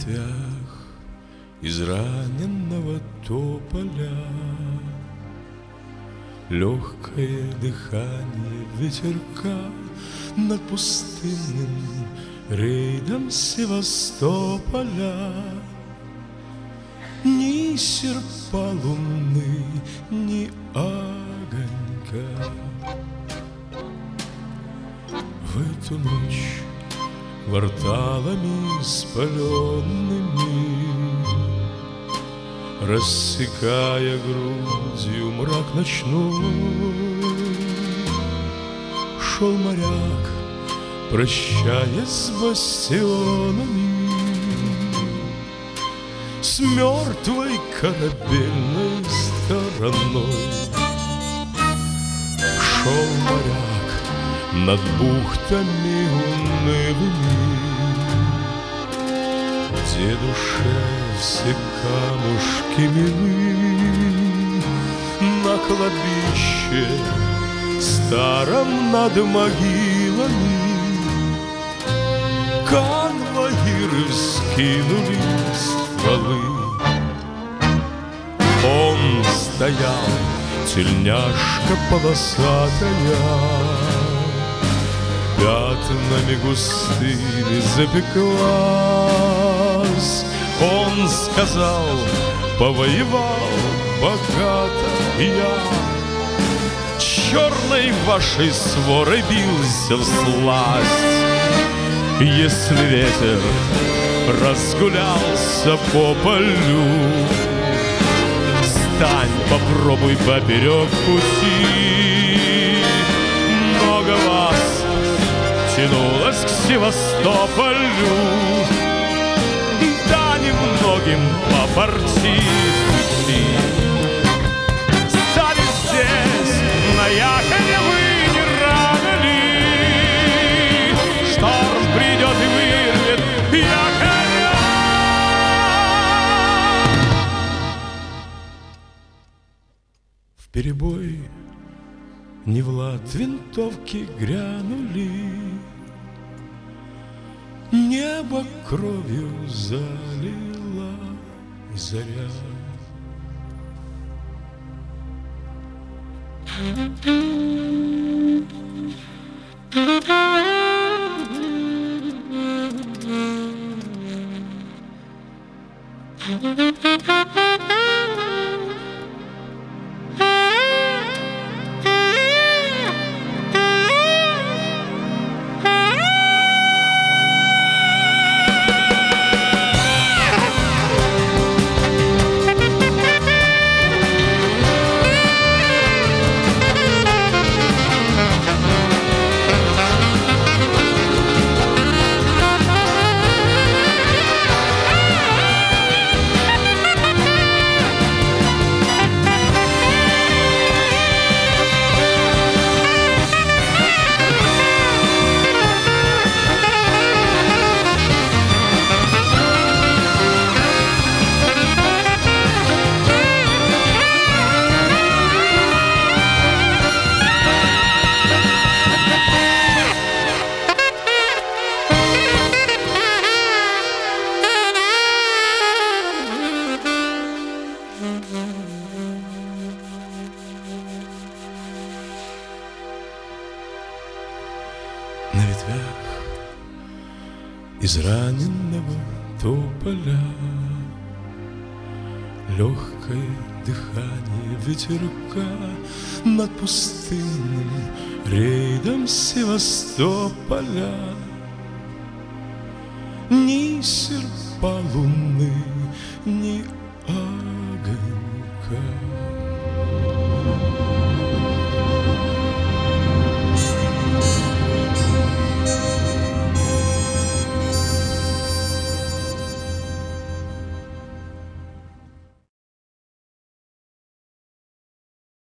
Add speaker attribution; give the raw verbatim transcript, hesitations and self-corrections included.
Speaker 1: ветвях израненного тополя легкое дыхание ветерка над пустынным рейдом Севастополя. Ни серпа луны, ни огонька. В эту ночь кварталами спаленными, рассекая грудью мрак ночной, шел моряк, прощаясь с бастионами, с мертвой корабельной стороной. Шел моряк над бухтами унылыми, где душе все камушки милы. На кладбище старом над могилами конвоиры вскинули стволы. Он стоял, тельняшка полосатая, пятнами густыми запеклась. Он сказал: повоевал богато я, черной вашей сворой бился всласть. Если ветер разгулялся по полю, стань, попробуй поперек пути. Много вас тянулось к Севастополю, да немногим по пути пути. Стали здесь на якоре вы не рано ли? Шторм придет и вырвет якоря. Вперебой не в лад винтовки грянули, небо кровью залила заря. На ветвях израненного тополя легкое дыхание ветерка над пустынным рейдом Севастополя. Ни серпа луны, ни огонь.